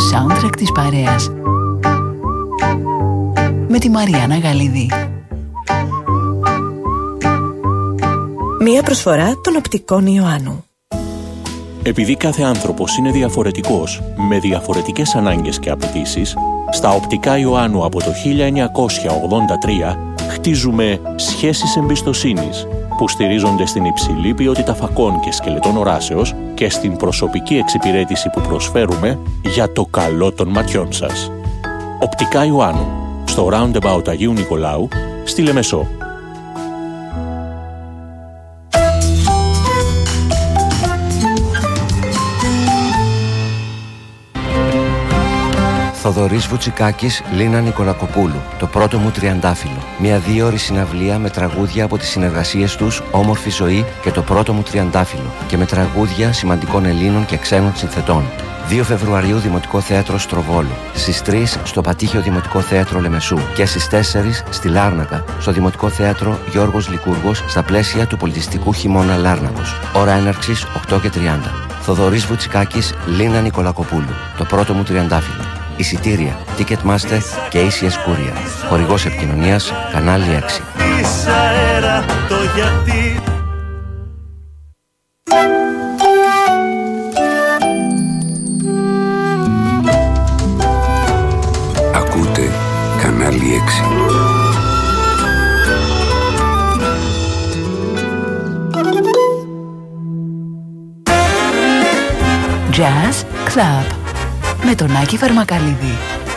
soundtrack της παρέας. Με τη Μαριάννα Γαλίδη. Μία προσφορά των οπτικών Ιωάννου. Επειδή κάθε άνθρωπος είναι διαφορετικός, με διαφορετικές ανάγκες και απαιτήσεις, στα οπτικά Ιωάννου από το 1983 χτίζουμε σχέσεις εμπιστοσύνης που στηρίζονται στην υψηλή ποιότητα φακών και σκελετών οράσεως και στην προσωπική εξυπηρέτηση που προσφέρουμε για το καλό των ματιών σας. Οπτικά Ιωάννου, στο Roundabout Αγίου Νικολάου, στη Λεμεσό. Θοδωρής Βουτσικάκης, Λίνα Νικολακοπούλου. Το πρώτο μου τριαντάφυλλο. Μια 2ωρη συναυλία με τραγούδια από τις συνεργασίες τους, Όμορφη ζωή και Το πρώτο μου τριαντάφυλλο, και με τραγούδια σημαντικών Ελλήνων και ξένων συνθετών. 2 Φεβρουαρίου Δημοτικό Θέατρο Στροβόλου. Στις 3 στο Πατήχιο Δημοτικό Θέατρο Λεμεσού. Και στις 4 στη Λάρνακα, στο Δημοτικό Θέατρο Γιώργος Λικούργος, στα πλαίσια του πολιτιστικού χειμώνα Λάρνακος. Ώρα έναρξης 8:30. Θοδωρής Βουτσικάκης, Λίνα Νικολακοπούλου. Το πρώτο μου τριαντάφυλλο. Εισιτήρια, Ticketmaster και ACS Courier. Χορηγός επικοινωνίας, κανάλι 6. Ακούτε κανάλι 6. Jazz Club με τον Άκη Φαρμακαλίδη.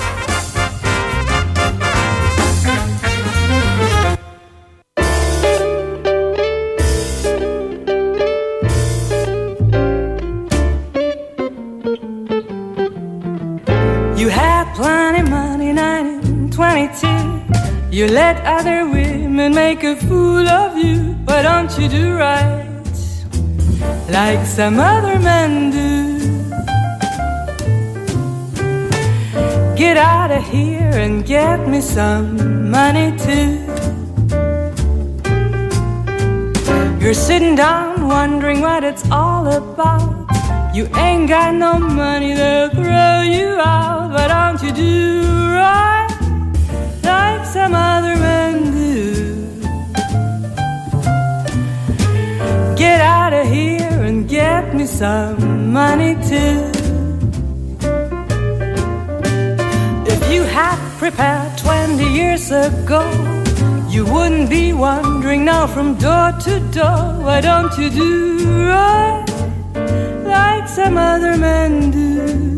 You had plenty money, 1922. You let other women make a fool of you. Why don't you do right like some other men do? Get out of here and get me some money too. You're sitting down wondering what it's all about. You ain't got no money, they'll throw you out. Why don't you do right like some other men do? Get out of here and get me some money too. You had prepared 20 years ago, you wouldn't be wandering now from door to door. Why don't you do right like some other men do?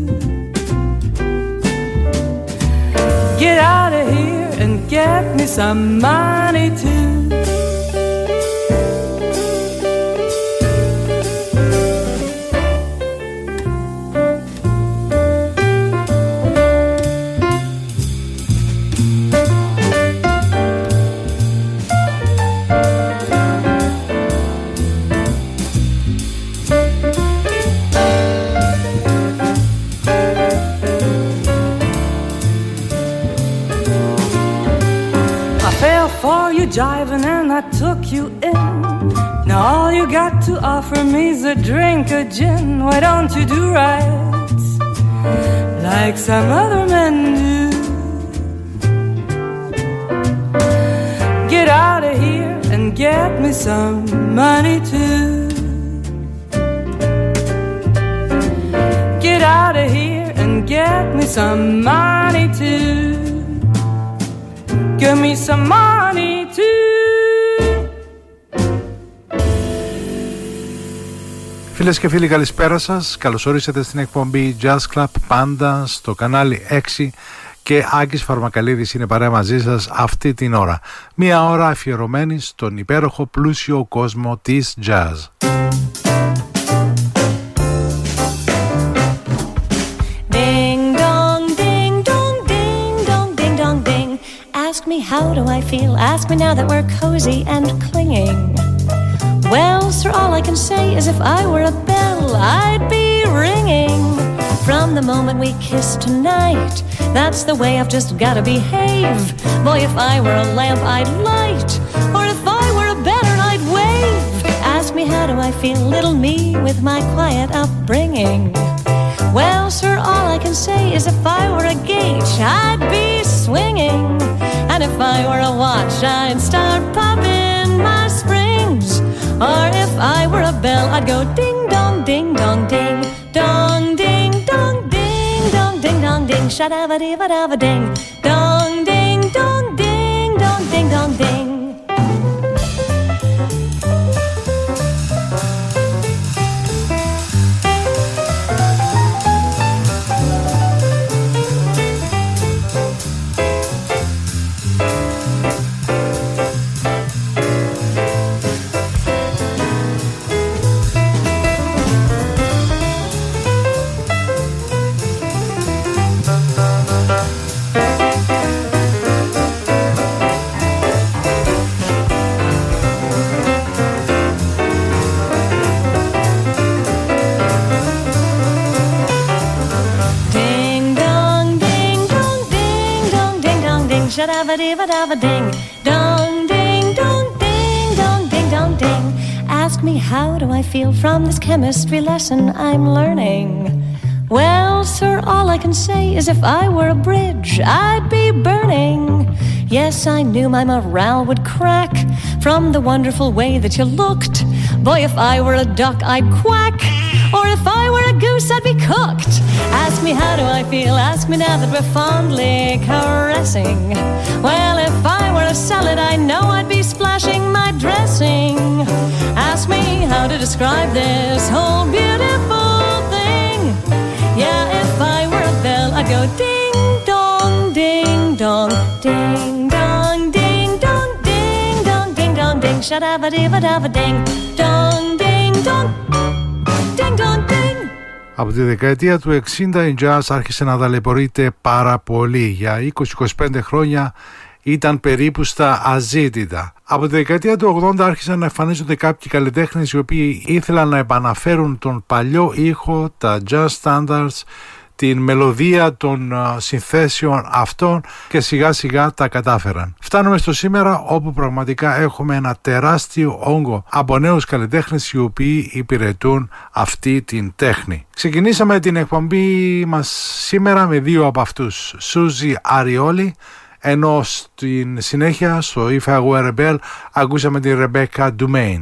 Get out of here and get me some money too. Jiving and I took you in. Now all you got to offer me is a drink of gin. Why don't you do right like some other men do? Get out of here and get me some money too. Get out of here and get me some money too. Give me some money too. Φίλες και φίλοι, καλησπέρα σας. Καλώς ορίσατε στην εκπομπή Jazz Club, πάντα στο κανάλι 6, και Άκης Φαρμακαλίδης είναι παρέα μαζί σας αυτή την ώρα. Μία ώρα αφιερωμένη στον υπέροχο πλούσιο κόσμο της jazz. Ask me how do I feel, ask me now that we're cozy and clinging. Well, sir, all I can say is if I were a bell, I'd be ringing. From the moment we kissed tonight, that's the way I've just gotta behave. Boy, if I were a lamp, I'd light, or if I were a banner, I'd wave. Ask me how do I feel, little me with my quiet upbringing. Well, sir, all I can say is if I were a gauge, I'd be swinging. And if I were a watch, I'd start popping my springs. Or if I were a bell, I'd go ding dong, ding dong, ding dong, ding dong, ding dong, ding dong, ding, sha-da-ba-dee-ba-da-ba-ding, dong, ding dong, ding dong, ding dong, ding. Ding dong, ding dong, ding dong, ding dong, ding. Ask me how do I feel from this chemistry lesson I'm learning. Well, sir, all I can say is if I were a bridge, I'd be burning. Yes, I knew my morale would crack from the wonderful way that you looked. Boy, if I were a duck, I'd quack. Or if I were a goose, I'd be cooked. Ask me how do I feel, ask me now that we're fondly caressing. Well, if I were a salad, I know I'd be splashing my dressing. Ask me how to describe this whole beautiful thing. Yeah, if I were a bell, I'd go ding dong, ding dong, ding dong, ding dong, ding dong, ding dong, ding, sha-da-ba-dee-ba-da-ba-ding, dong, ding dong. Από τη δεκαετία του 60 η jazz άρχισε να ταλαιπωρείται πάρα πολύ. Για 20-25 χρόνια ήταν περίπου στα αζήτητα. Από τη δεκαετία του 80 άρχισαν να εμφανίζονται κάποιοι καλλιτέχνες οι οποίοι ήθελαν να επαναφέρουν τον παλιό ήχο, τα jazz standards, την μελωδία των συνθέσεων αυτών και σιγά σιγά τα κατάφεραν. Φτάνουμε στο σήμερα όπου πραγματικά έχουμε ένα τεράστιο όγκο από νέους καλλιτέχνες οι οποίοι υπηρετούν αυτή την τέχνη. Ξεκινήσαμε την εκπομπή μας σήμερα με δύο από αυτούς, Suzy Arioli, ενώ στην συνέχεια στο If I Were a Bell ακούσαμε την Rebecca Dumaine.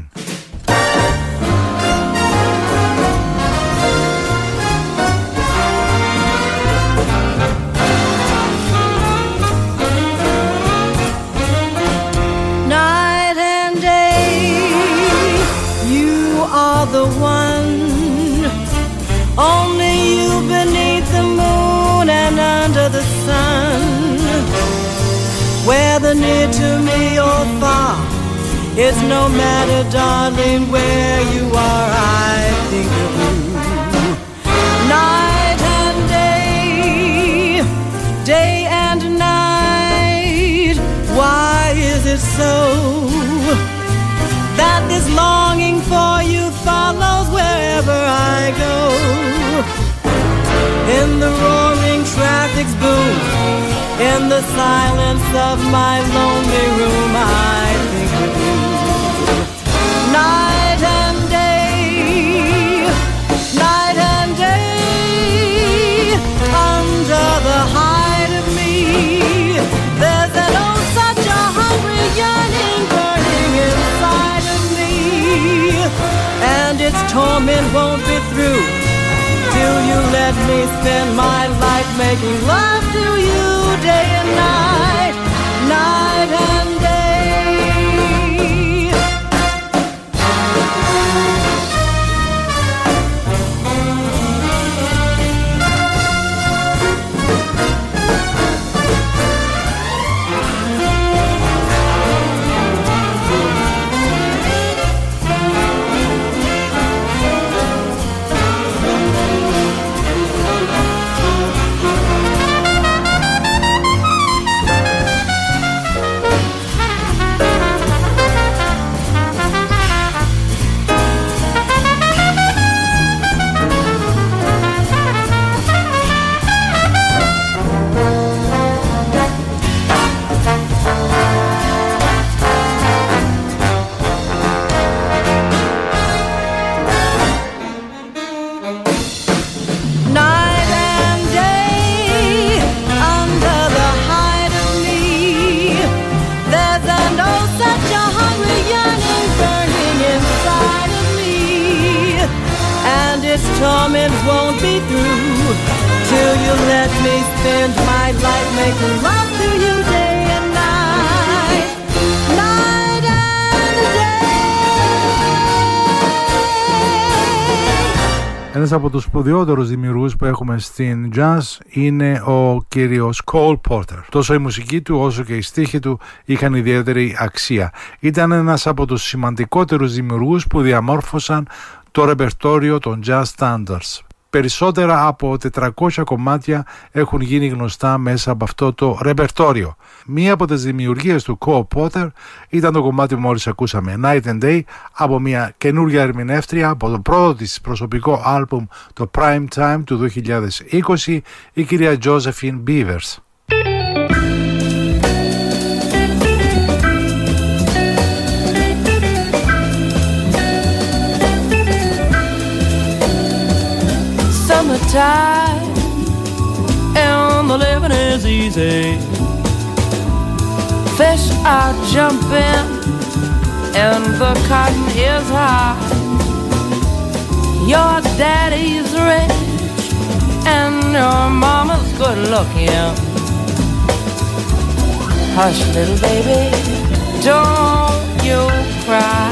The one, only you beneath the moon and under the sun. Whether near to me or far, it's no matter, darling, where you are, I think of you. Night and day, day and night, why is it so that this longing for you follows wherever I go? In the roaring traffic's boom, in the silence of my lonely room, I think of you. Night and day, night and day, under the hide of me, there's an oh such a hungry yearning burning inside of me, and its torment won't be through till you let me spend my life making love to you day and night, night and day. Let me spend my life making love to you day and night, night and day. Ένας από τους σπουδαιότερους δημιουργούς που έχουμε στην jazz είναι ο κύριος Cole Porter. Τόσο η μουσική του όσο και οι στίχοι του είχαν ιδιαίτερη αξία. Ήταν ένας από τους σημαντικότερους δημιουργούς που διαμόρφωσαν το ρεπερτόριο των jazz standards. Περισσότερα από 400 κομμάτια έχουν γίνει γνωστά μέσα από αυτό το ρεπερτόριο. Μία από τις δημιουργίες του Cole Porter ήταν το κομμάτι που μόλις ακούσαμε, Night and Day, από μια καινούργια ερμηνεύτρια από το πρώτο της προσωπικό άλμπουμ, το Prime Time του 2020, η κυρία Josephine Beavers. Summertime and the living is easy. Fish are jumping and the cotton is high. Your daddy's rich and your mama's good looking. Hush, little baby, don't you cry.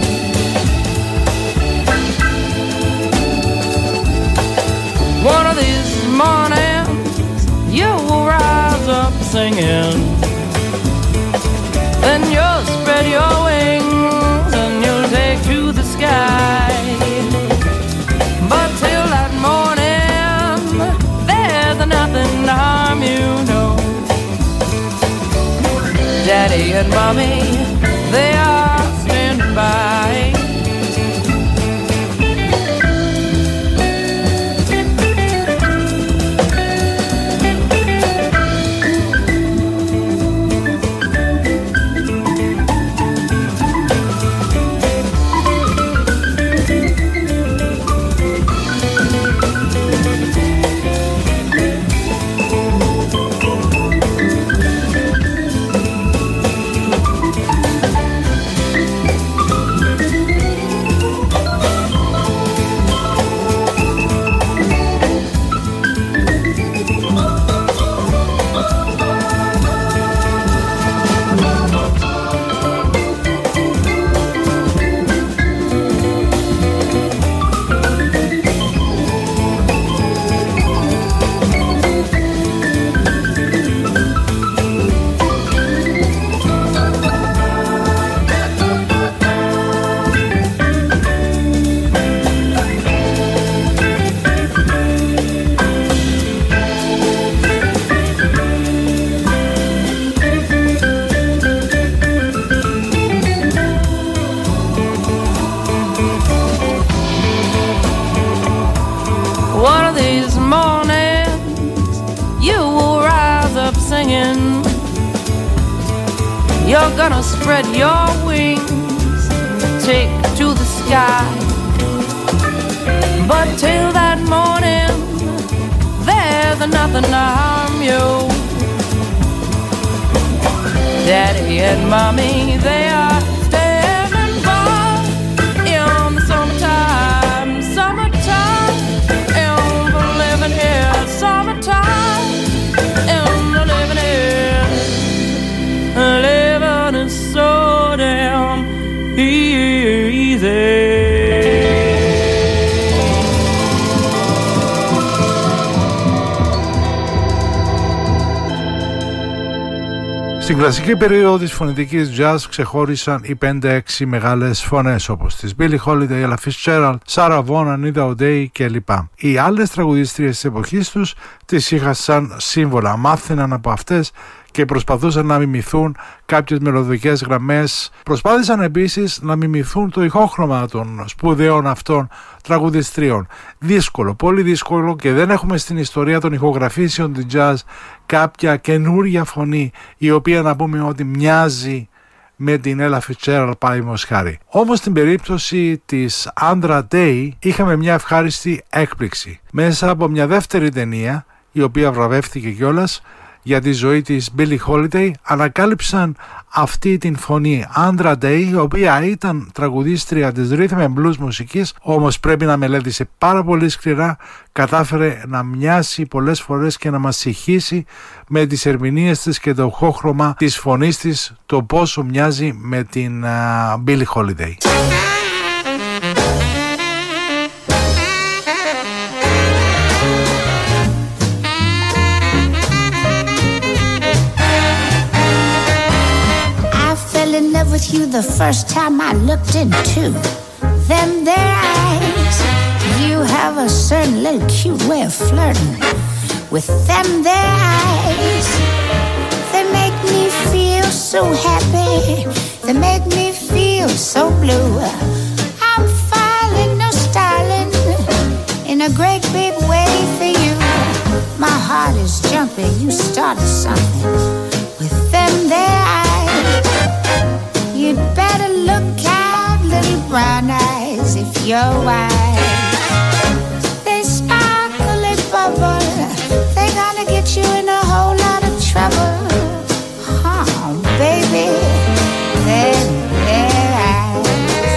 One of these mornings you will rise up singing. Then you'll spread your wings and you'll take to the sky. But till that morning there's nothing to harm you, no. Daddy and Mommy, they are standing by. You're gonna spread your wings, take to the sky. But till that morning, there's nothing to harm you. Daddy and Mommy, they are standing by in the summertime, summertime, and we're living here, summertime, and we're living here, living is so damn easy. Στην κλασική περίοδο της φωνητικής jazz ξεχώρισαν οι 5-6 μεγάλες φωνές όπως τις Billie Holiday, Ella Fitzgerald, Sarah Vaughan, Anita O'Day κλπ. Οι άλλες τραγουδίστριες της εποχής τους τις είχαν σαν σύμβολα, μάθαιναν από αυτές και προσπαθούσαν να μιμηθούν κάποιες μελωδικές γραμμές. Προσπάθησαν επίσης να μιμηθούν το ηχόχρωμα των σπουδαίων αυτών τραγουδιστρίων. Δύσκολο, πολύ δύσκολο, και δεν έχουμε στην ιστορία των ηχογραφήσεων της jazz κάποια καινούρια φωνή η οποία να πούμε ότι μοιάζει με την Ella Fitzgerald παραδείγματος χάρη. Όμως στην περίπτωση της Andra Day είχαμε μια ευχάριστη έκπληξη. Μέσα από μια δεύτερη ταινία, η οποία βραβεύτηκε κιόλας, για τη ζωή της Billie Holiday ανακάλυψαν αυτή την φωνή, Andra Day, η οποία ήταν τραγουδίστρια της rhythm and blues μουσικής, όμως πρέπει να μελέτησε πάρα πολύ σκληρά, κατάφερε να μοιάσει πολλές φορές και να μας συγχύσει με τις ερμηνείες της και το ηχόχρωμα της φωνής της, το πόσο μοιάζει με την Billie Holiday. With you the first time I looked into them their eyes. You have a certain little cute way of flirting with them their eyes. They make me feel so happy. They make me feel so blue. I'm falling, no starling, in a great big way for you. My heart is jumping. You started something with them their eyes. You'd better look out, little brown eyes, if you're wise. They sparkle, they bubble, they're gonna get you in a whole lot of trouble. Oh, baby, they're their eyes.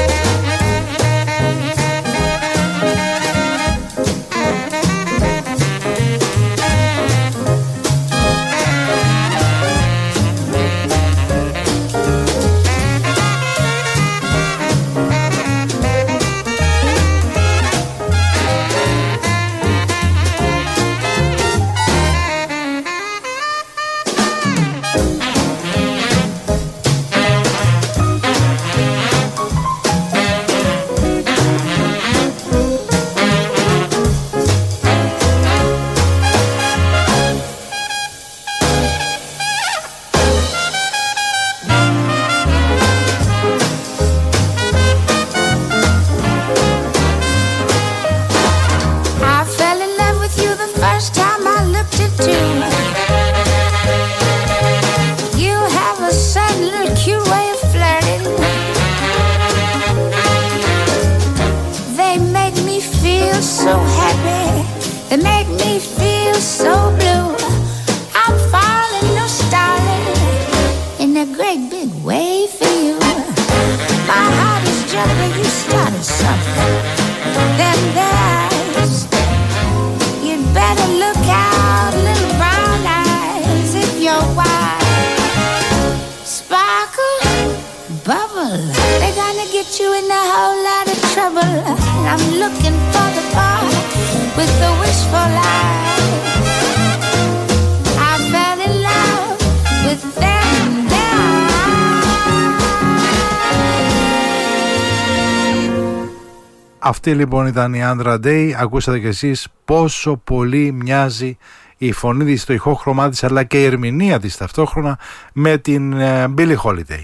Αυτή λοιπόν ήταν η Andra Day. Ακούσατε κι εσείς πόσο πολύ μοιάζει η φωνή της, το ηχόχρωμά της, αλλά και η ερμηνεία της ταυτόχρονα με την Billie Holiday.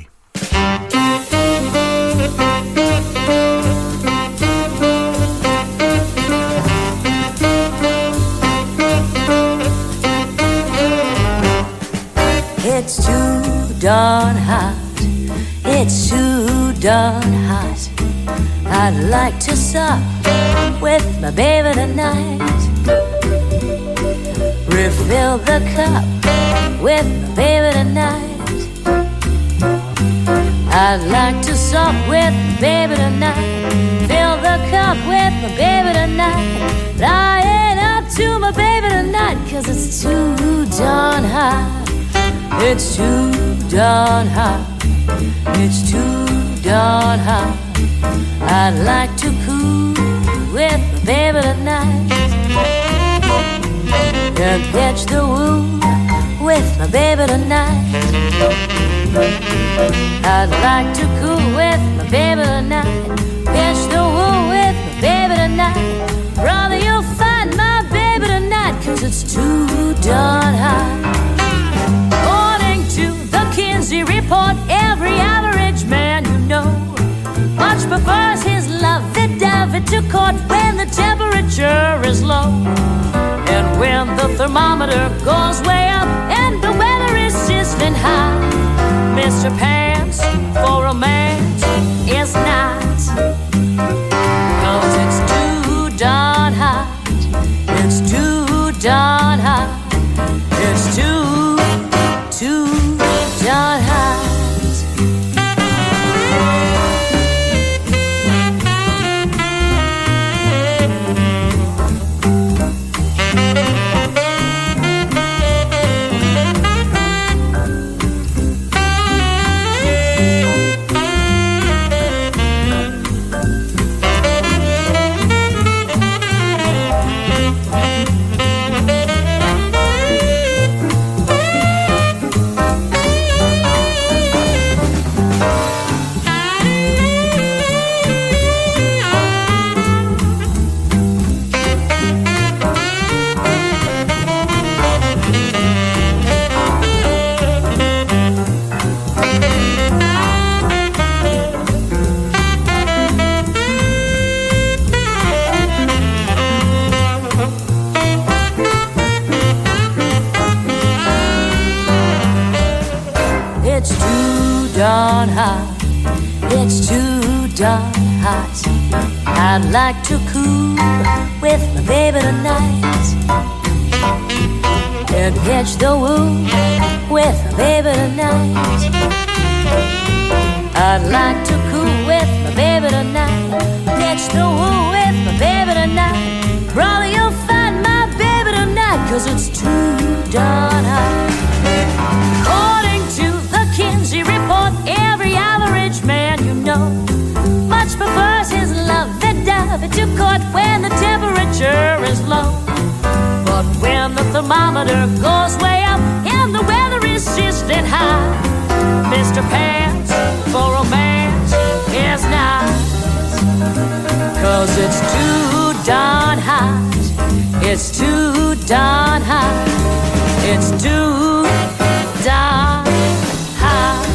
It's too darn hot. It's too darn hot. I'd like to sup with my baby tonight. Refill the cup with my baby tonight. I'd like to sup with my baby tonight. Fill the cup with my baby tonight. But I ain't up to my baby tonight, 'cause it's too darn hot. It's too darn hot. It's too darn hot. I'd like to cool with my baby tonight. And catch the woo with my baby tonight. I'd like to cool with my baby tonight. Catch the woo with my baby tonight. Brother, you'll find my baby tonight, 'cause it's too darn hot. According to the Kinsey report, every average man you know much prefers his lovey-dovey to court when the temperature is low. And when the thermometer goes way up and the weather is sizzling hot, Mr. Pants for romance is not. 'Cause it's too darn hot. It's too darn hot. It's too darn hot. It's too darn hot. I'd like to cool with my baby tonight and pitch the woo with my baby tonight. I'd like to cool with my baby tonight, pitch the woo with my baby tonight. Brother, you'll find my baby tonight, 'cause it's too darn hot. According to the Kinsey report, every average man you know much prefers his lovey-dovey to court when the temperature is low. But when the thermometer goes way up and the weather is just that high, Mr. Pants for romance is nice, 'cause it's too darn hot. It's too darn hot. It's too darn hot.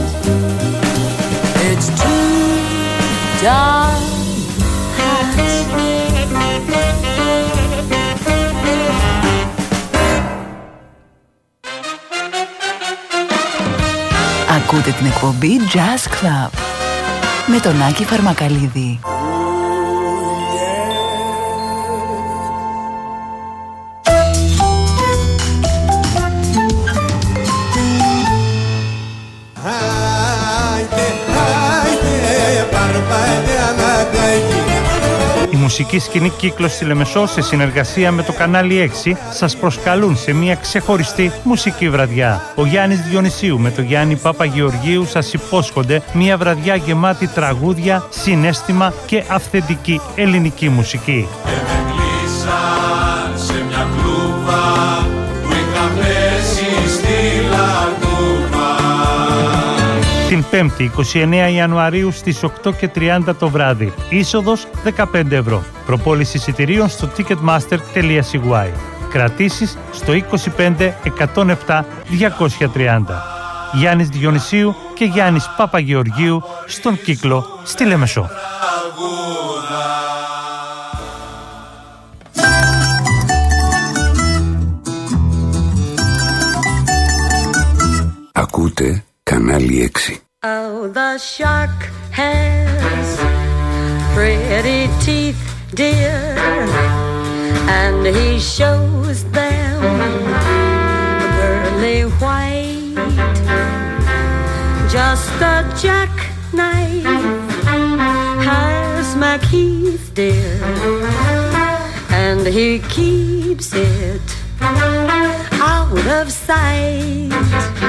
It's too darn hot. Ακούτε την εκπομπή Jazz Club με τον Άκη Φαρμακαλίδη. Η μουσική σκηνή Κύκλος στη Λεμεσό, σε συνεργασία με το κανάλι 6, σας προσκαλούν σε μια ξεχωριστή μουσική βραδιά. Ο Γιάννης Διονυσίου με τον Γιάννη Παπαγεωργίου σας υπόσχονται μια βραδιά γεμάτη τραγούδια, συναίσθημα και αυθεντική ελληνική μουσική. Σε μια κλούβα που είχα πέσει στη λαγούβα. Την 5η 29 Ιανουαρίου στις 8:30 το βράδυ. Είσοδος 15 ευρώ. Προπόληση εισιτηρίων στο ticketmaster.cy. Κρατήσεις στο 25 107 230. Γιάννης Διονυσίου και Γιάννης Παπαγεωργίου στον Κύκλο στη Λεμεσό. Ακούτε κανάλι 6. Oh, the shark has pretty teeth, dear, and he shows them pearly white. Just a jackknife has my Keith, dear, and he keeps it out of sight.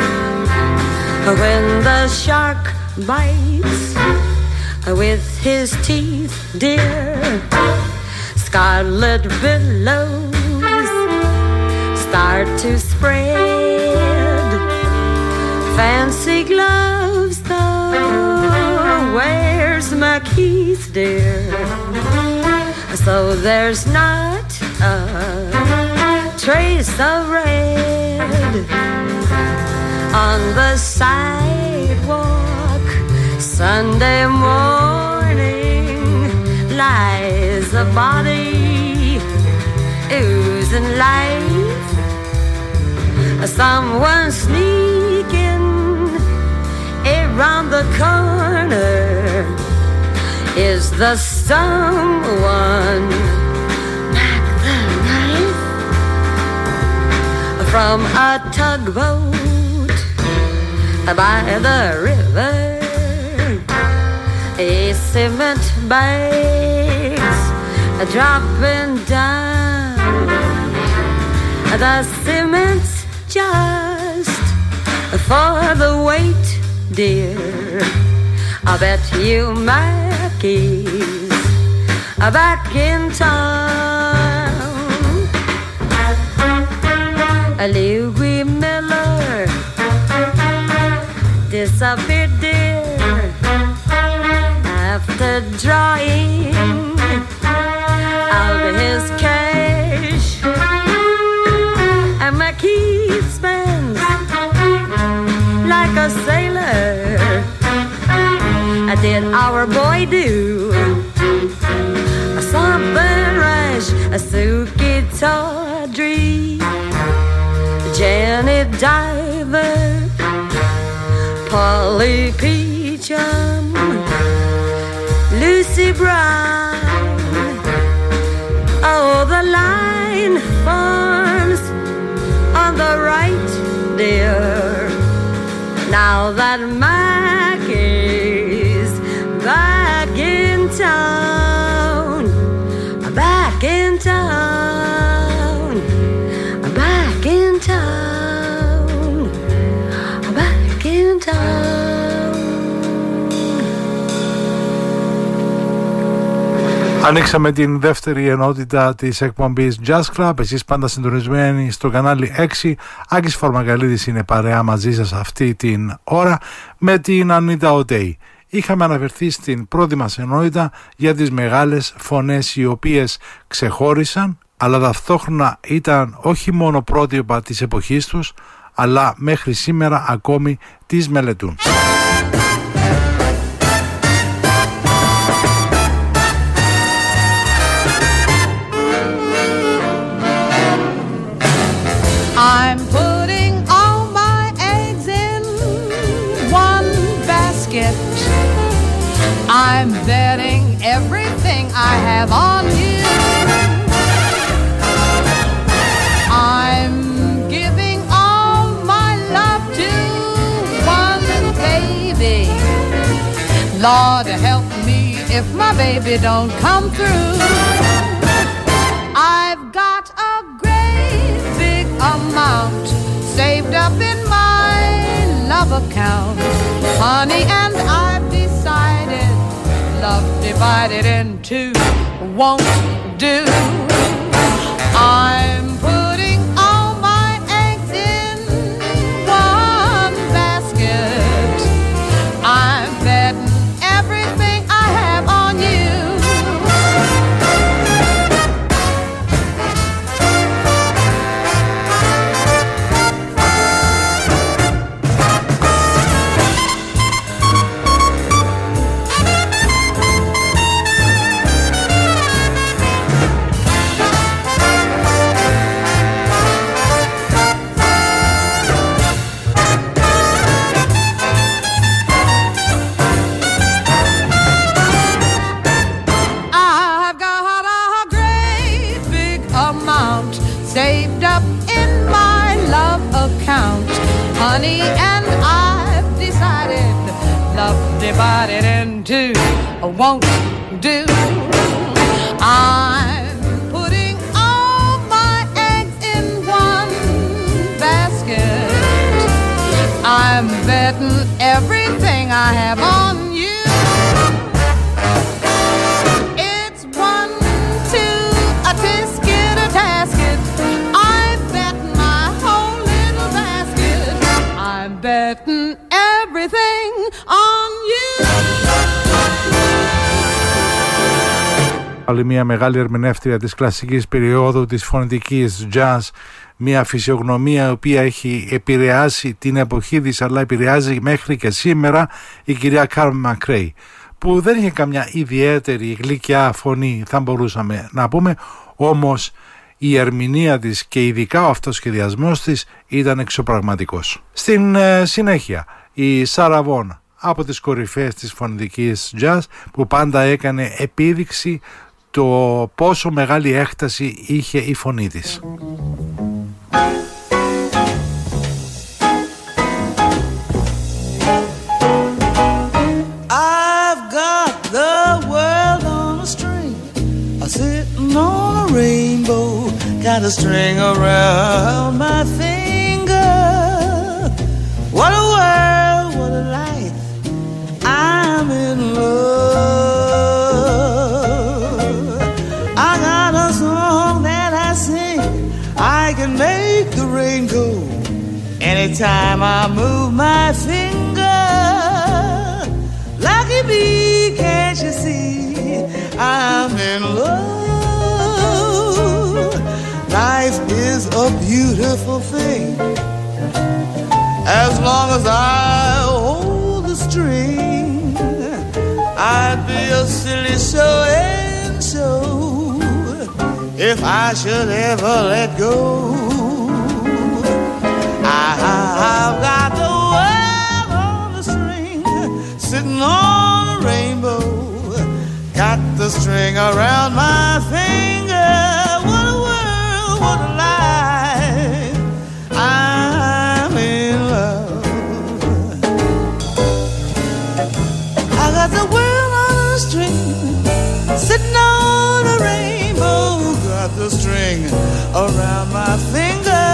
When the shark bites with his teeth, dear, scarlet billows start to spread. Fancy gloves, though, wears my Keith, dear, so there's not a trace of red. On the sidewalk, Sunday morning, lies a body oozing life. Someone sneaking around the corner. Is the someone back the knife from a tugboat by the river? A cement bags dropping down. The cement's just for the weight, dear. I bet you Mackey's back in town. Louis Miller disappeared, dear, after drawing out his cash. And McKee spends like a sailor. Did our boy do something rash? A Suki Tawdry, Janet Diver, Polly P chum, Lucy Brown. Oh, the line forms on the right, dear. Now that Mac is back in town, back in town, back in town, back in town. Ανοίξαμε την δεύτερη ενότητα της εκπομπής Jazz Club. Εσείς πάντα συντονισμένοι στο κανάλι 6. Άκης Φαρμακαλίδης είναι παρέα μαζί σας αυτή την ώρα με την Ανίτα Οτέη. Είχαμε αναφερθεί στην πρώτη μας ενότητα για τις μεγάλες φωνές οι οποίες ξεχώρισαν, αλλά ταυτόχρονα ήταν όχι μόνο πρότυπα της εποχής τους, αλλά μέχρι σήμερα ακόμη τις μελετούν. I'm putting all my eggs in one basket. I'm betting everything I have on you. I'm giving all my love to one baby. Lord help me if my baby don't come through. I've got a great big amount saved up in my love account, honey, and I've decided love divided in two won't do. I'm putting all my eggs in one basket. I'm betting everything I have on you. Saved up in my love account, honey, and I've decided love divided in two won't do. I'm putting all my eggs in one basket. I'm betting everything I have on you. It's 1, 2, a tisket, a tasket. Betting everything on you. Άλλη μια μεγάλη ερμηνεύτρια της κλασικής περίοδου της φωνητικής jazz, μια φυσιογνωμία η οποία έχει επηρεάσει την εποχή της αλλά επηρεάζει μέχρι και σήμερα, η κυρία Carmen McRae, που δεν είχε καμιά ιδιαίτερη γλυκιά φωνή θα μπορούσαμε να πούμε, όμως η ερμηνεία της και ειδικά ο αυτοσχεδιασμός της ήταν εξωπραγματικός. Στην συνέχεια η Sarah Vaughan, από τις κορυφαίες της φωνητικής jazz, που πάντα έκανε επίδειξη το πόσο μεγάλη έκταση είχε η φωνή της. I've got the world on a string, sitting on a rainbow, got a string around my finger. What a world, what a life, I'm in love. I got a song that I sing, I can make the rain go anytime I move my finger. Lucky me, can't you see, I'm in love. Life is a beautiful thing, as long as I hold the string. I'd be a silly so-and-so if I should ever let go. I've got the world on the string, sitting string around my finger. What a world, what a life. I'm in love. I got the world on a string, sitting on a rainbow. Got the string around my finger.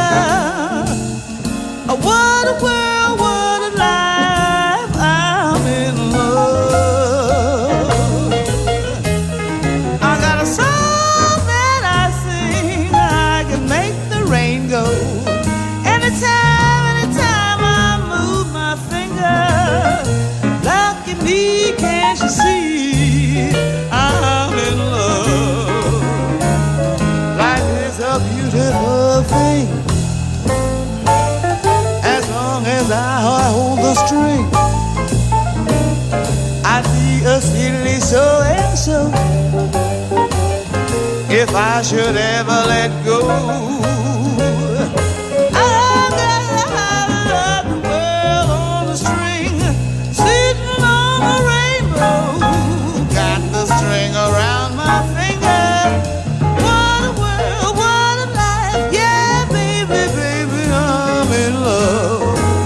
What a world, what a life. I'm in love. I got a song that I sing. I can make the rain go. Anytime I move my finger. Lucky me, can't you see? I'm in love. Life is a beautiful thing. As long as I hold the string, I'd be a silly so and so if I should ever let go. I got the world on the string, sitting on a rainbow. Got the string around my finger. What a world, what a life. Yeah, baby, baby, I'm in love.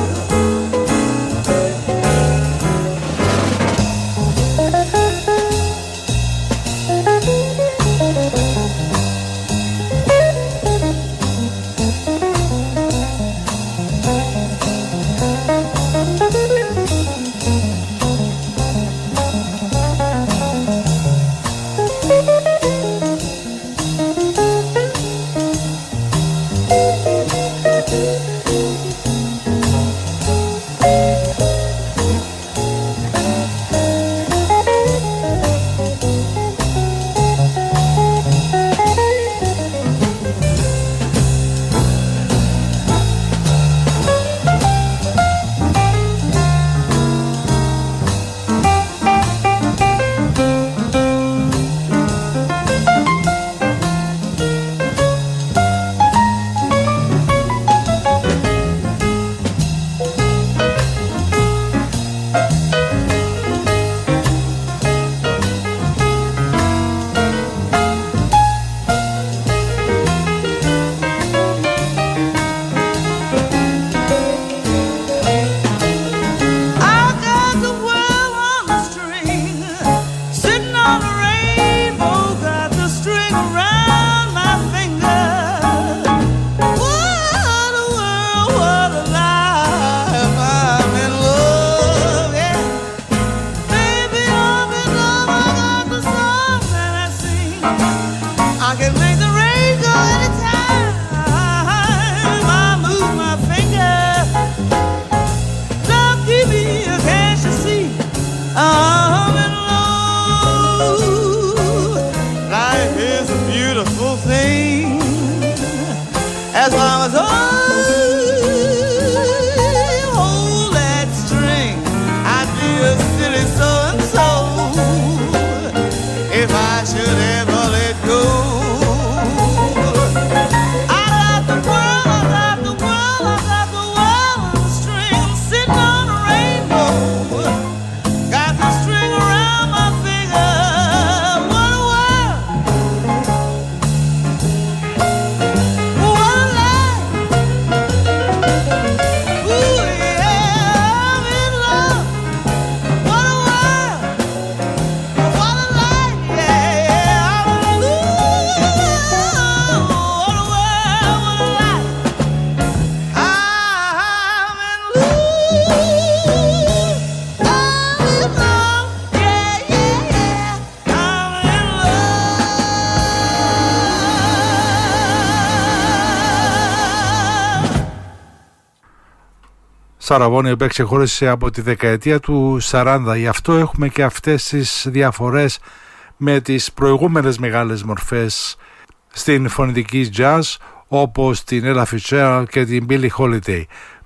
Σαραβώνη, η οποία ξεχώρισε από τη δεκαετία του 40. Γι' αυτό έχουμε και αυτές τις διαφορές με τις προηγούμενες μεγάλες μορφές στην φωνητική jazz, όπως την Ella Fitzgerald και την Billie Holiday.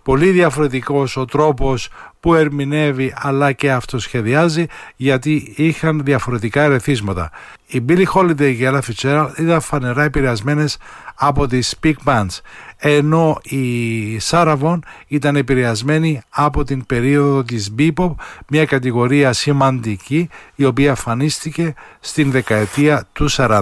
Πολύ διαφορετικός ο τρόπος που ερμηνεύει αλλά και αυτοσχεδιάζει, γιατί είχαν διαφορετικά ερεθίσματα. Οι Billie Holiday και η Ella Fitzgerald ήταν φανερά επηρεασμένες από τις big bands, ενώ η Sarah Vaughan ήταν επηρεασμένη από την περίοδο της bebop, μια κατηγορία σημαντική η οποία εμφανίστηκε στην δεκαετία του 40.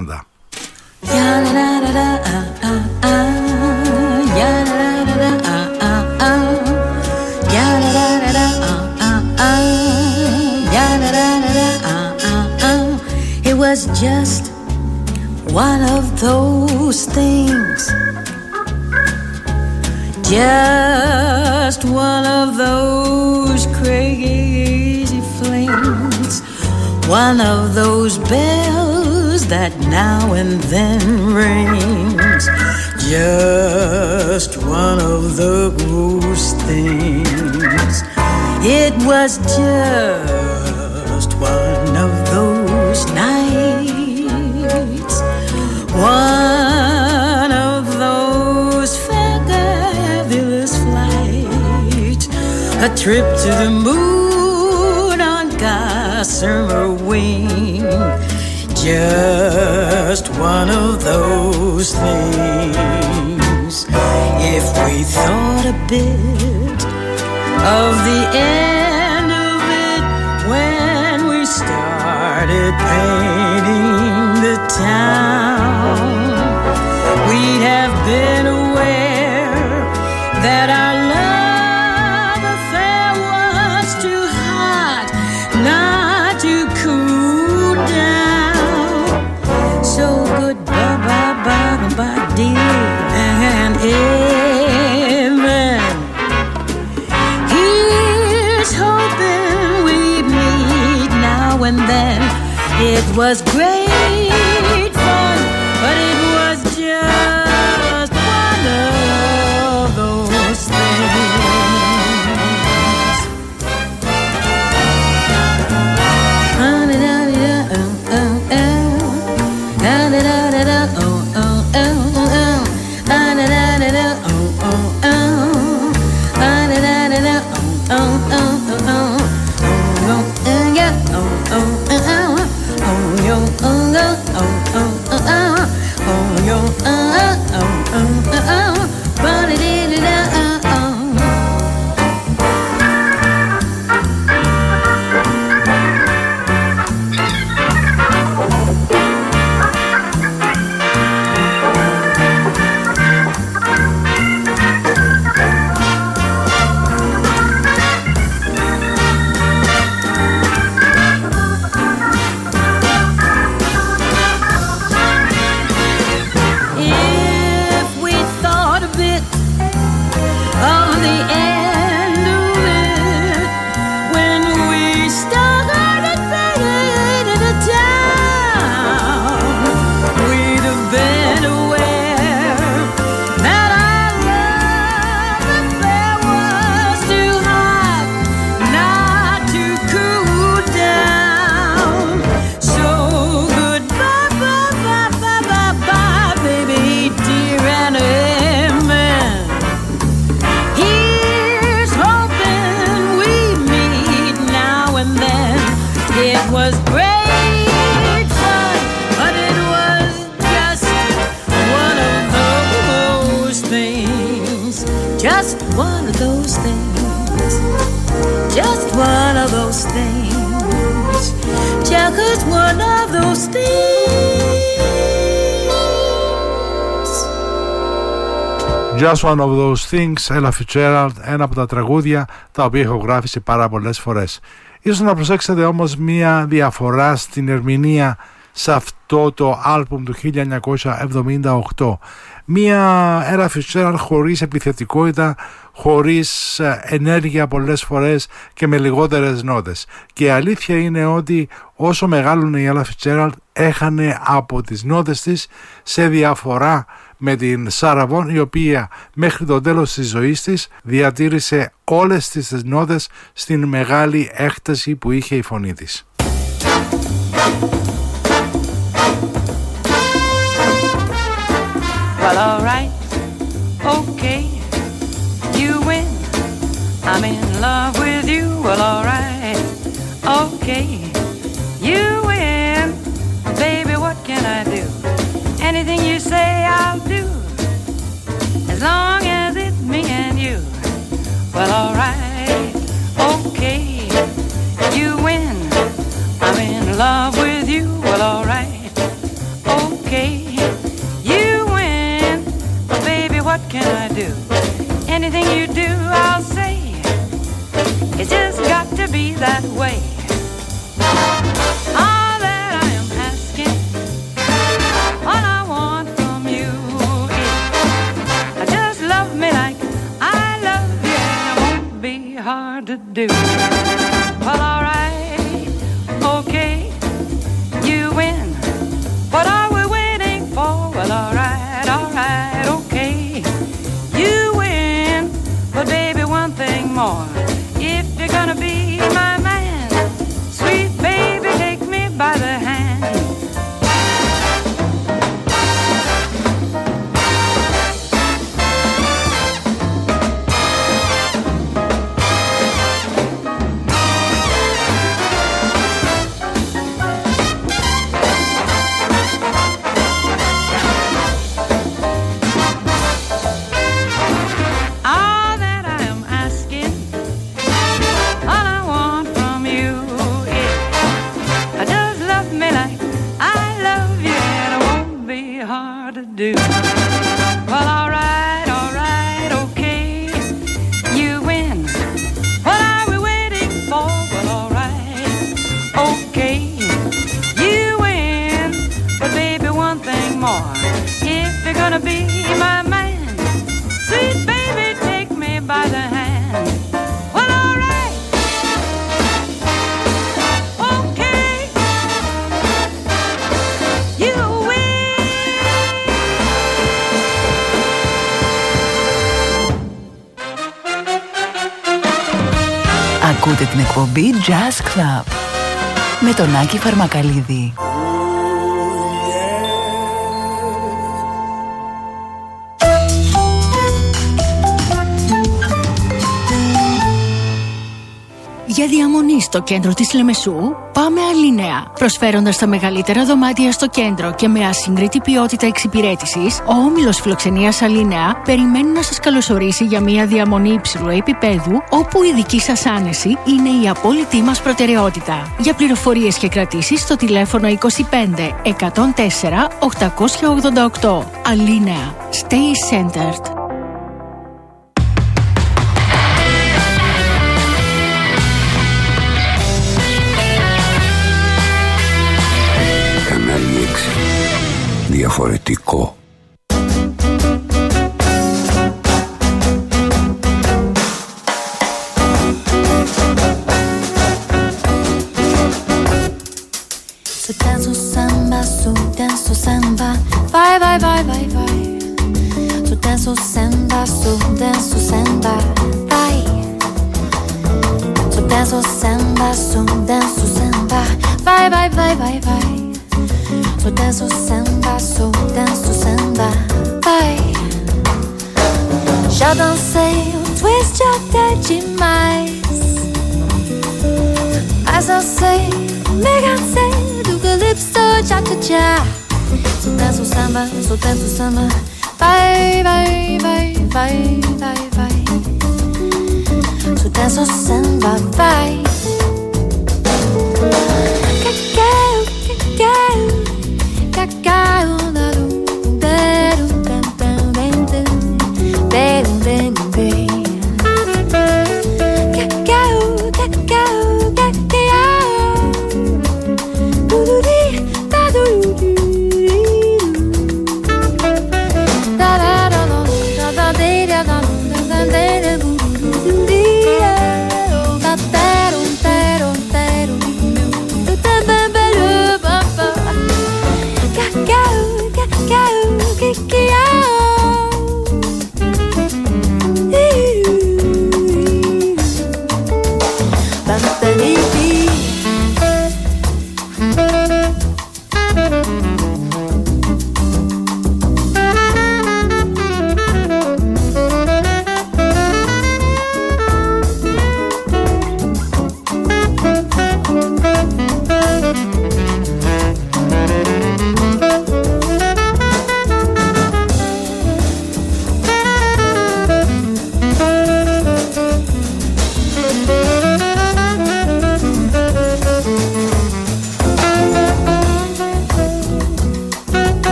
It was just one of those things, just one of those crazy flings, one of those bells that now and then rings, just one of those things. It was just one of those nights, one of those fabulous flights, a trip to the moon on gossamer wing, just one of those things. If we thought a bit of the end of it when we started painting the town, we'd have been aware that our love affair was too hot not to cool down. So goodbye, bye, bye, bye, dear, and amen. Here's hoping we meet now and then. It was great fun, but it was just one of those things. Just one of those things. Just one of those things. Just one of those things. Just one of those things, Ella Fitzgerald, ένα από τα τραγούδια τα οποία έχω γράφει πάρα πολλές φορές. Ίσως να προσέξετε όμως μία διαφορά στην ερμηνεία σε αυτό το άλμπουμ του 1978. Μία Ella Fitzgerald χωρίς επιθετικότητα, χωρίς ενέργεια πολλές φορές και με λιγότερες νότες. Και η αλήθεια είναι ότι όσο μεγάλωνε η Ella Fitzgerald έχανε από τις νότες της, σε διαφορά με την Sarah Vaughan, η οποία μέχρι το τέλος της ζωής της διατήρησε όλες τις νότες στην μεγάλη έκταση που είχε η φωνή της. Well, all right, okay, you win. well alright, okay, you win. I'm in love with you, well alright, okay, you win. But baby, what can I do? Anything you do, I'll say. It's just got to be that way. All that I am asking, all I want from you is just love me like I love you, and it won't be hard to do. Well, alright, okay, you win. What are we waiting for? Well, alright, okay, you win. But baby, one thing more. If you're gonna be my man, sweet baby, take me by the hand. Do. Well, alright, okay, you win. What are we waiting for? Well, alright, okay, you win. But baby, one thing more. If you're gonna be my man, sweet baby, take me by the hand. Well, alright, okay, you win. Ακούτε την εκπομπή Jazz Club με τον Άκη Φαρμακαλίδη. Για διαμονή στο κέντρο της Λεμεσού, πάμε Αλίνεα. Προσφέροντας τα μεγαλύτερα δωμάτια στο κέντρο και με ασύγκριτη ποιότητα εξυπηρέτησης, ο όμιλος φιλοξενίας Αλίνεα περιμένει να σας καλωσορίσει για μια διαμονή υψηλού επίπεδου, όπου η δική σας άνεση είναι η απόλυτη μας προτεραιότητα. Για πληροφορίες και κρατήσεις στο τηλέφωνο 25 104 888. Αλίνεα. Stay centered. Διαφορετικό. Su danzo samba, vai, vai, vai, vai, vai. Su danzo samba, vai. Su danzo samba, vai, vai, vai, vai, vai. So danço samba, vai. Já dancei o twist até demais, mas eu sei, me cansei do calypso cha-cha-cha. So danço samba, vai, vai, vai, vai, vai, vai. So danço samba, vai.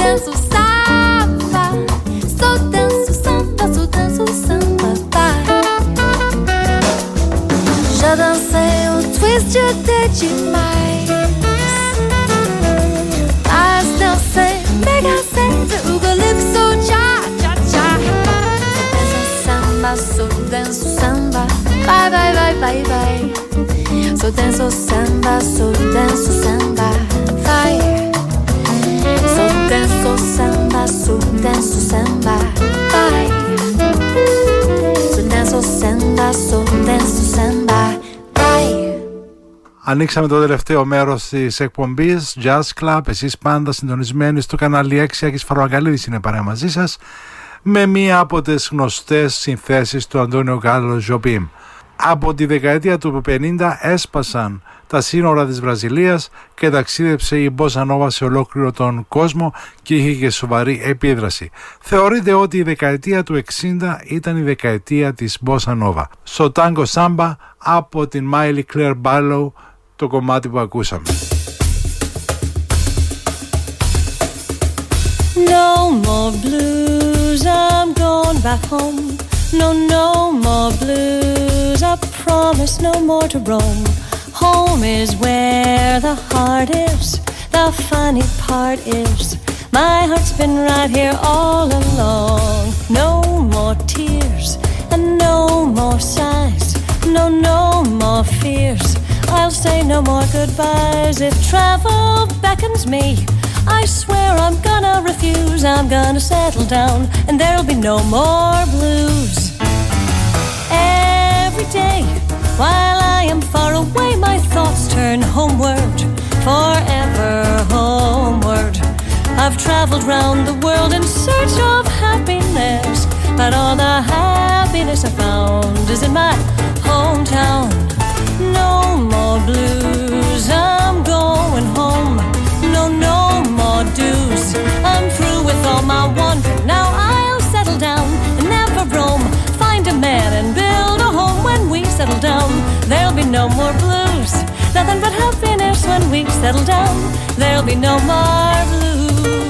danço samba, só danço samba, só danço samba, vai. Já dancei o twist até demais, mas dancei mega sempre o calypso, cha, cha, cha. Só danço samba, vai, vai, vai, vai, vai. Só danço samba, só danço samba, vai. Só danço samba, só danço samba, vai. Só danço samba, só danço samba, vai. Ανοίξαμε το τελευταίο μέρος της εκπομπής Jazz Club. Εσείς πάντα συντονισμένοι στο κανάλι 6. Άκης Φαρμακαλίδης είναι παρέα μαζί σας, με μία από τις γνωστές συνθέσεις του Αντώνιο Κάρλος Ζοπίμ. Από τη δεκαετία του 50 έσπασαν τα σύνορα της Βραζιλίας και ταξίδεψε η Bossa Nova σε ολόκληρο τον κόσμο και είχε και σοβαρή επίδραση. Θεωρείται ότι η δεκαετία του 60 ήταν η δεκαετία της Bossa Nova. Στο Tango Samba από την Miley Claire Barlow το κομμάτι που ακούσαμε. No more blues, I'm going back home. No, no more blues, I promise no more to roam. Home is where the heart is, the funny part is my heart's been right here all along. No more tears and no more sighs, no, no more fears. I'll say no more goodbyes. If travel beckons me, I swear I'm gonna refuse. I'm gonna settle down and there'll be no more blues. Every day while I am far away, my thoughts turn homeward, forever homeward. I've traveled round the world in search of happiness, but all the happiness I found is in my hometown. No more blues, I'm going home. No, no more dues, I'm through with all my wandering. Now I'll settle down and never roam. Find a man and build a home. When we settle down, there'll be no more blues. Nothing but happiness when we settle down. There'll be no more blues.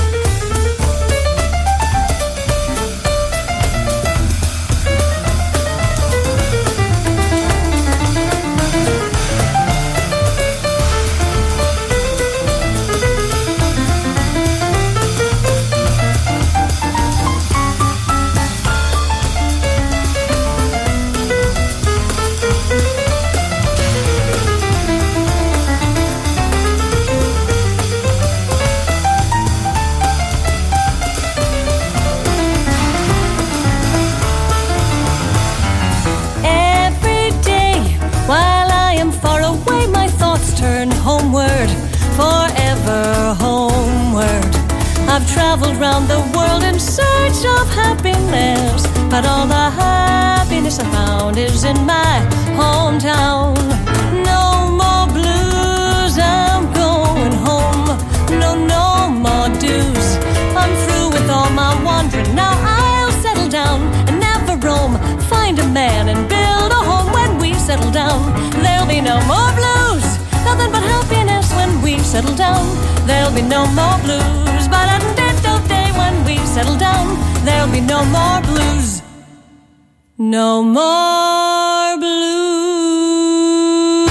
I've traveled round the world in search of happiness, but all the happiness I found is in my hometown. No more blues, I'm going home. No, no more dues, I'm through with all my wandering. Now I'll settle down and never roam. Find a man and build a home. When we settle down, there'll be no more blues. Nothing but happiness when we settle down. There'll be no more blues. But at day when we settle down, there'll be no more blues. No more blues.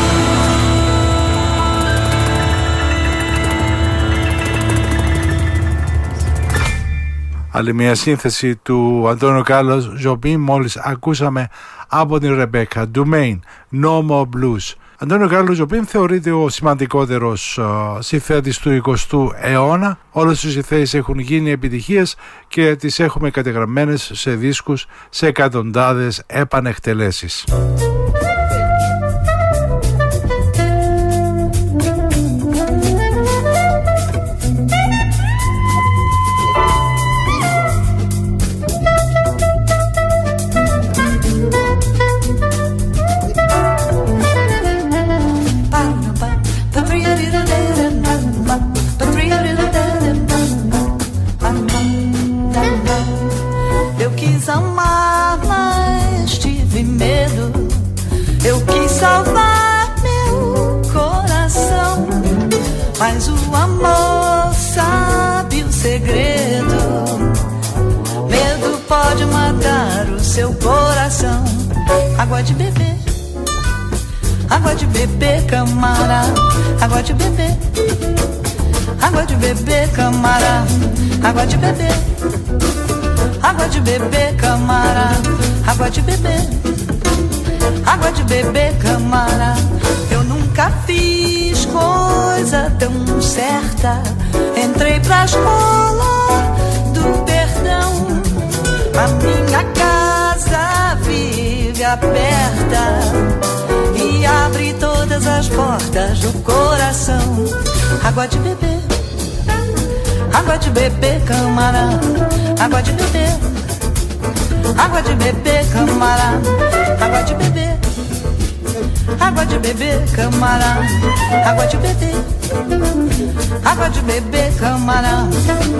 Άλλη μια σύνθεση του Αντώνιο Κάρλος Ζοπίμ μόλις ακούσαμε από την Ρεμπέκα Ντουμέιν, No More Blues. Αντώνιο Κάρλος Ζοπίμ θεωρείται ο σημαντικότερος συνθέτης του 20ου αιώνα. Όλες οι συνθέσεις έχουν γίνει επιτυχίες και τις έχουμε κατεγραμμένες σε δίσκους σε εκατοντάδες επανεκτελέσεις. Amar, mas tive medo água de beber. Água de beber, camarada, água de beber. Água de beber, camarada, água de beber. Água de beber, camarada, água de beber. Água de beber, camarada. Eu nunca fiz coisa tão certa. Entrei pra escola do perdão. A minha casa vive aberta e abre todas as portas do coração. Água de beber, água de beber, camarada, água de beber. Água de beber, camarada, água de beber. Água de beber, camarada, água de beber. Água de beber, camarada.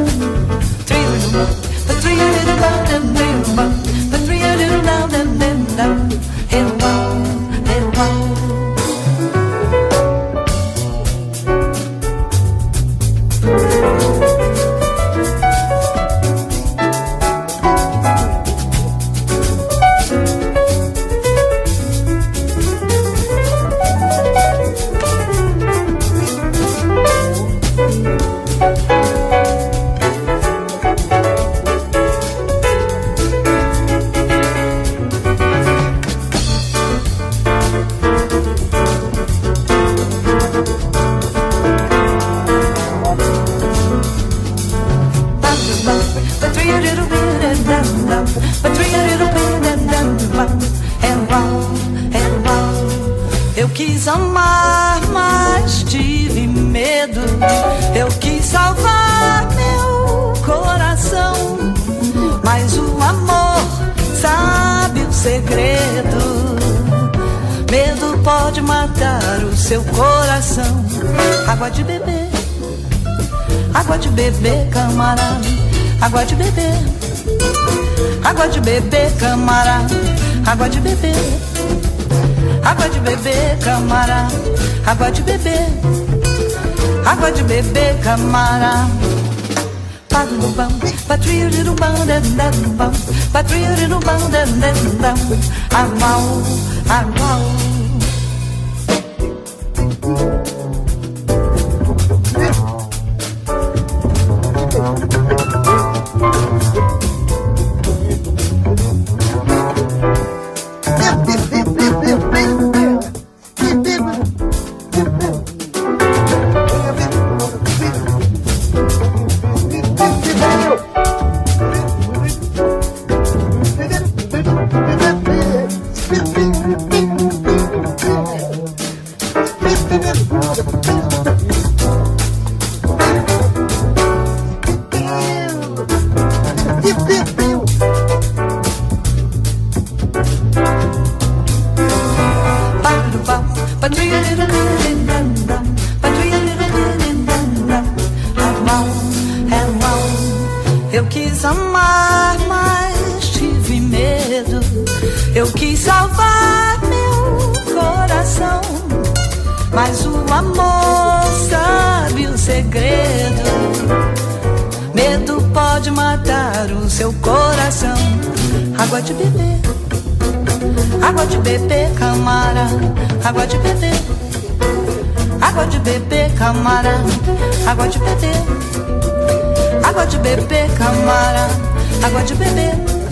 Eu quis amar, mas tive medo. Eu quis salvar meu coração, mas o amor sabe o segredo. Medo pode matar o seu coração. Água de beber, água de beber, camarada, água de beber. Água de beber, camarada, água de beber. Água de beber, camarada, água de beber. Água de beber, camarada. Eu quis amar, mas tive medo. Eu quis salvar meu coração, mas o amor sabe o segredo. Medo pode matar o seu coração. Água de beber, água de beber, camarada, água de beber. Água de beber, camarada, água de beber. Água de beber, camarada, água de beber.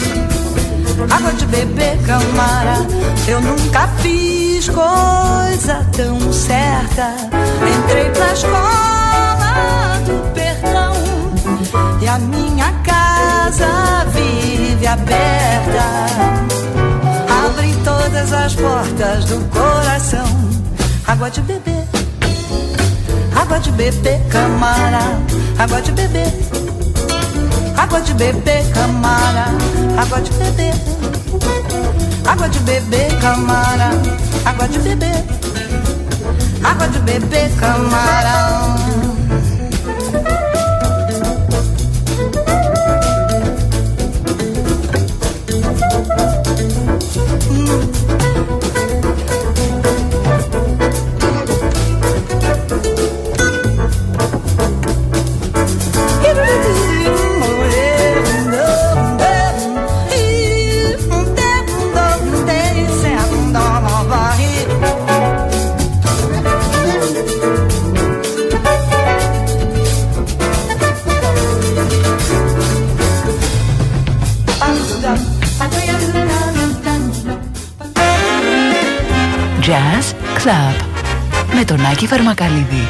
Água de beber, camarada. Eu nunca fiz coisa tão certa. Entrei pra escola do perdão e a minha casa vive aberta. Abre todas as portas do coração. Água de beber, água de beber, camarada, água de beber. Água de beber, camarada, água de beber. Água de beber, camarada, água de beber. Água de beber, camarada. Club με τον Άκη Φαρμακαλίδη.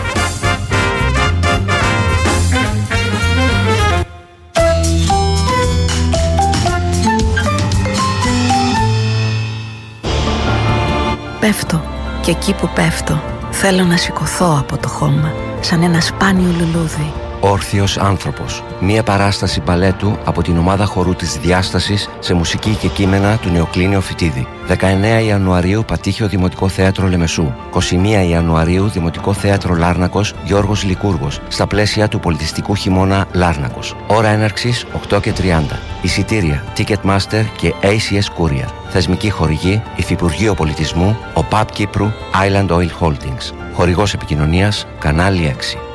Πέφτω και εκεί που πέφτω θέλω να σηκωθώ από το χώμα σαν ένα σπάνιο λουλούδι. Όρθιος άνθρωπος. Μία παράσταση μπαλέτου από την ομάδα χορού της Διάστασης σε μουσική και κείμενα του Νεοκλήνιο Φυτίδη. 19 Ιανουαρίου Πατήχιο Δημοτικό Θέατρο Λεμεσού. 21 Ιανουαρίου Δημοτικό Θέατρο Λάρνακος Γιώργος Λικούργος στα πλαίσια του πολιτιστικού χειμώνα Λάρνακος. Ώρα έναρξης 8:30. Εισιτήρια Ticketmaster και ACS Courier. Θεσμική χορηγή Υφυπουργείο Πολιτισμού, ΟΠΑΠ Κύπρου, Island Oil Holdings. Χορηγός επικοινωνίας Κανάλι 6.